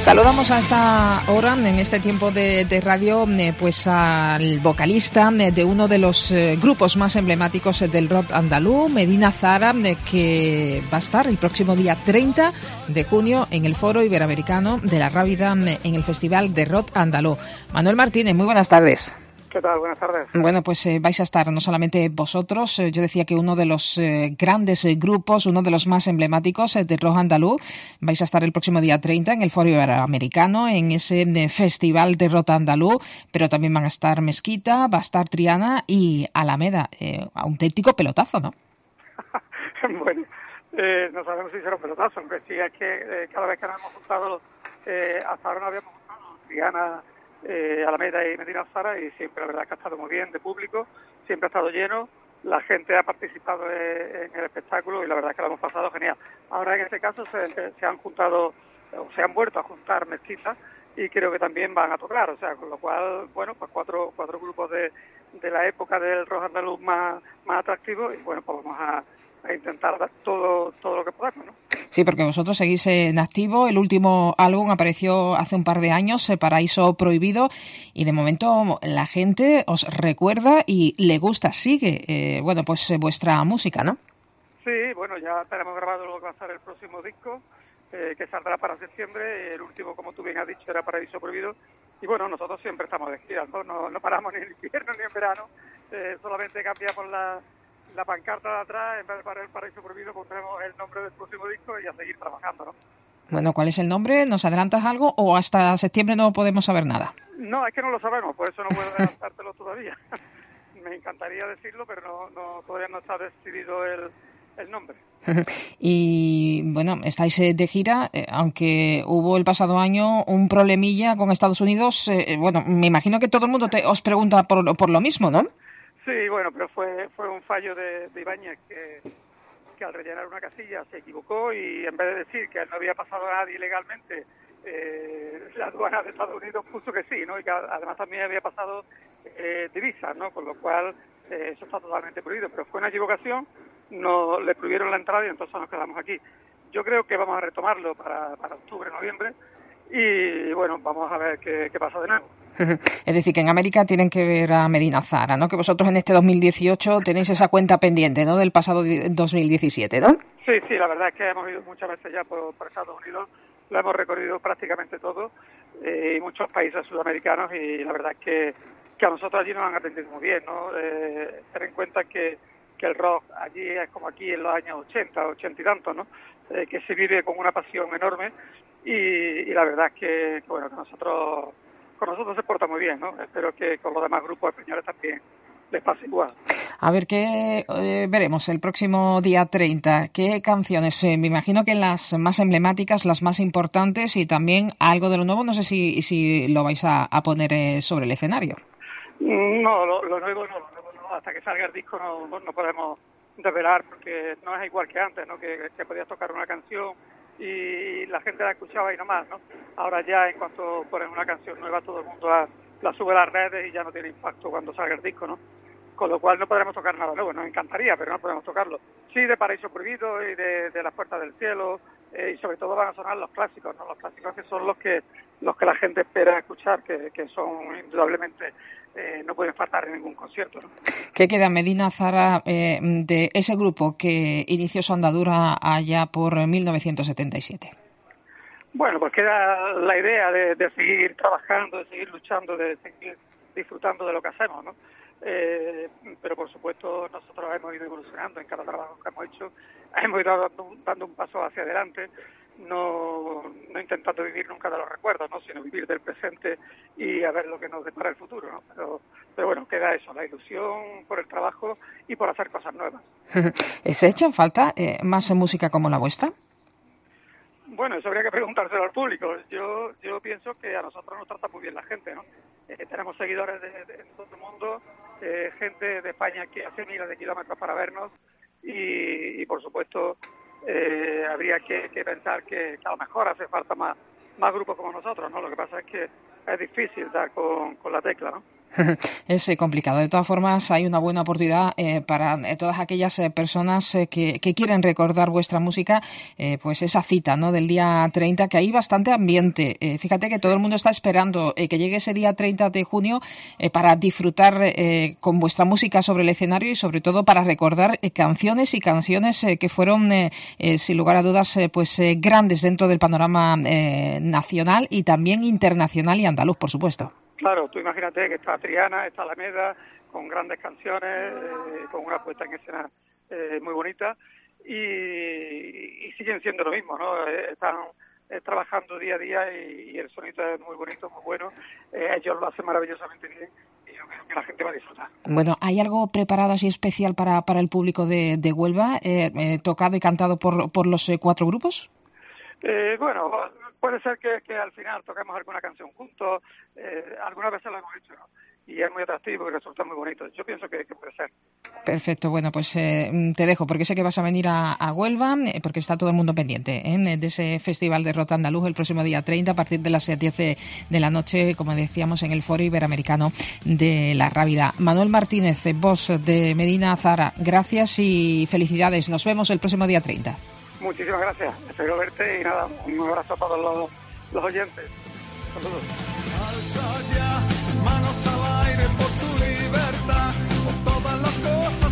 Saludamos a esta hora, en este tiempo de radio, pues al vocalista de uno de los grupos más emblemáticos del rock andaluz, Medina Zara, que va a estar el próximo día 30 de junio en el Foro Iberoamericano de la Rábida, en el Festival de Rock Andaluz. Manuel Martínez, muy buenas tardes. ¿Qué tal? Buenas tardes. Bueno, pues vais a estar no solamente vosotros, yo decía que uno de los grandes grupos, uno de los más emblemáticos del rock andaluz, vais a estar el próximo día 30 en el Foro Iberoamericano, en ese festival de rock andaluz, pero también van a estar Mezquita, va a estar Triana y Alameda. Auténtico pelotazo, ¿no? Bueno, no sabemos si será un pelotazo, aunque sí es que cada vez que nos hemos juntado, hasta ahora no habíamos juntado Triana, Alameda y Medina Zara, y siempre la verdad que ha estado muy bien de público, siempre ha estado lleno, la gente ha participado en el espectáculo y la verdad que lo hemos pasado genial. Ahora en este caso se han juntado, o se han vuelto a juntar Mezquita, y creo que también van a tocar, o sea, con lo cual, bueno, pues cuatro grupos de la época del rock andaluz más atractivos, y bueno, pues vamos a intentar dar todo lo que podamos, ¿no? Sí, porque vosotros seguís en activo. El último álbum apareció hace un par de años, Paraíso Prohibido, y de momento la gente os recuerda y le gusta, sigue, bueno, pues vuestra música, ¿no? Sí, bueno, ya tenemos grabado lo que va a ser el próximo disco, que saldrá para septiembre. El último, como tú bien has dicho, era Paraíso Prohibido. Y bueno, nosotros siempre estamos de gira, no paramos ni en invierno ni en verano, solamente cambiamos la pancarta de atrás, en vez de para el Paraíso Prohibido, pondremos el nombre del próximo disco y a seguir trabajando, ¿no? Bueno, ¿cuál es el nombre? ¿Nos adelantas algo o hasta septiembre no podemos saber nada? No, es que no lo sabemos, por eso no puedo adelantártelo todavía. Me encantaría decirlo, pero todavía no está decidido el nombre. Y bueno, estáis de gira, aunque hubo el pasado año un problemilla con Estados Unidos. Bueno, me imagino que todo el mundo os pregunta por lo mismo, ¿no? Sí, bueno, pero fue un fallo de Ibáñez que al rellenar una casilla se equivocó, y en vez de decir que no había pasado a nadie ilegalmente, la aduana de Estados Unidos puso que sí, ¿no? Y que además también había pasado divisas, ¿no? Con lo cual eso está totalmente prohibido, pero fue una equivocación, no le prohibieron la entrada y entonces nos quedamos aquí. Yo creo que vamos a retomarlo para octubre, noviembre, y bueno, vamos a ver qué pasa de nuevo. Es decir, que en América tienen que ver a Medina Zara, ¿no? Que vosotros en este 2018 tenéis esa cuenta pendiente, ¿no? Del pasado 2017, ¿no? Sí, la verdad es que hemos ido muchas veces ya por Estados Unidos, lo hemos recorrido prácticamente todo, y muchos países sudamericanos, y la verdad es que a nosotros allí nos han atendido muy bien, ¿no? Ten en cuenta que el rock allí es como aquí en los años 80 y tantos, ¿no? Que se vive con una pasión enorme, y la verdad es que bueno, con nosotros se porta muy bien, ¿no? Espero que con los demás grupos españoles también les pase igual. A ver, ¿qué veremos el próximo día 30? ¿Qué canciones? Me imagino que las más emblemáticas, las más importantes, y también algo de lo nuevo. No sé si lo vais a poner sobre el escenario. No, lo nuevo no. Hasta que salga el disco no podemos desvelar, porque no es igual que antes, ¿no? Que podías tocar una canción y la gente la escuchaba y no más, ¿no? Ahora ya, en cuanto ponen una canción nueva, todo el mundo la sube a las redes y ya no tiene impacto cuando salga el disco, ¿no? Con lo cual no podremos tocar nada nuevo. Nos encantaría, pero no podemos tocarlo. Sí, de Paraíso Prohibido y de Las Puertas del Cielo, y sobre todo van a sonar los clásicos, ¿no? Los clásicos que son los que la gente espera escuchar, que son indudablemente no pueden faltar en ningún concierto, ¿no? ¿Qué queda, Medina Zara, de ese grupo que inició su andadura allá por 1977? Bueno, pues queda la idea de seguir trabajando, de seguir luchando, de seguir disfrutando de lo que hacemos, ¿no? Pero por supuesto nosotros hemos ido evolucionando en cada trabajo que hemos hecho, hemos ido dando un paso hacia adelante, no intentando vivir nunca de los recuerdos, ¿no? Sino vivir del presente y a ver lo que nos depara el futuro, ¿no? Pero bueno, queda eso, la ilusión por el trabajo y por hacer cosas nuevas. ¿Se echan falta más música como la vuestra? Bueno, eso habría que preguntárselo al público. Yo pienso que a nosotros nos trata muy bien la gente, ¿no? Tenemos seguidores de todo el mundo, gente de España que hace miles de kilómetros para vernos, y por supuesto habría que pensar que a lo mejor hace falta más grupos como nosotros, ¿no? Lo que pasa es que es difícil dar con la tecla, ¿no? Es complicado. De todas formas, hay una buena oportunidad para todas aquellas personas que quieren recordar vuestra música, pues esa cita, ¿no?, del día 30, que hay bastante ambiente. Fíjate que todo el mundo está esperando que llegue ese día 30 de junio para disfrutar con vuestra música sobre el escenario y sobre todo para recordar canciones que fueron, sin lugar a dudas, pues grandes dentro del panorama nacional y también internacional y andaluz, por supuesto. Claro, tú imagínate que está Triana, está Alameda, con grandes canciones, con una puesta en escena muy bonita, y siguen siendo lo mismo, ¿no? Están trabajando día a día y el sonido es muy bonito, muy bueno. Ellos lo hacen maravillosamente bien y yo creo que la gente va a disfrutar. Bueno, ¿hay algo preparado así especial para el público de Huelva, tocado y cantado por los 4 grupos? Bueno, puede ser que al final toquemos alguna canción juntos, algunas veces lo hemos hecho, ¿no? Y es muy atractivo y resulta muy bonito. Yo pienso que puede ser. Perfecto, bueno, pues te dejo, porque sé que vas a venir a Huelva, porque está todo el mundo pendiente de ese Festival de Rock Andaluz el próximo día 30, a partir de las 10 de la noche, como decíamos, en el Foro Iberoamericano de La Rábida. Manuel Martínez, voz de Medina Zahara, gracias y felicidades. Nos vemos el próximo día 30. Muchísimas gracias. Espero verte y nada, un abrazo a todos los oyentes. Saludos. Alza ya, manos al aire por tu libertad, por todas las cosas